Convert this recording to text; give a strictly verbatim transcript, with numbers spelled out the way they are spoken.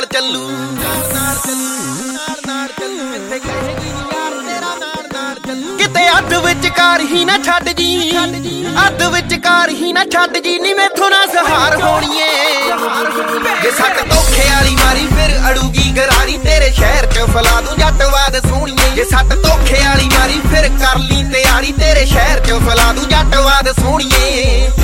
ਚੱਲੂ ਨਾਲ ਚੱਲੂ ਨਾਲ ਚੱਲੂ ਇੱਥੇ ਕਹੇਗੀ ਯਾਰ ਤੇਰਾ ਨਾਲ ਨਾਲ ਚੱਲੂ ਕਿਤੇ ਅੱਧ ਵਿਚਕਾਰ ਹੀ ਨਾ ਛੱਡ ਜੀ ਅੱਧ ਵਿਚਕਾਰ ਹੀ ਨਾ ਛੱਡ ਜੀ ਨੀ ਮੈਥੋਂ ਨਾ ਸਹਾਰ ਹੋਣੀਏ ਜੇ ਸੱਟ ਧੋਖੇ ਵਾਲੀ ਮਾਰੀ ਫਿਰ ਅੜੂਗੀ ਗਰਾਰੀ ਤੇਰੇ ਸ਼ਹਿਰ ਚ ਫਲਾ ਦੂੰ ਜੱਟਵਾਦ ਸੋਹਣੀਏ ਜੇ ਸੱਟ ਧੋਖੇ ਵਾਲੀ ਮਾਰੀ ਫਿਰ ਕਰ ਲਈ ਤਿਆਰੀ ਤੇਰੇ ਸ਼ਹਿਰ ਚ ਫਲਾ ਦੂੰ ਜੱਟਵਾਦ ਸੋਹਣੀਏ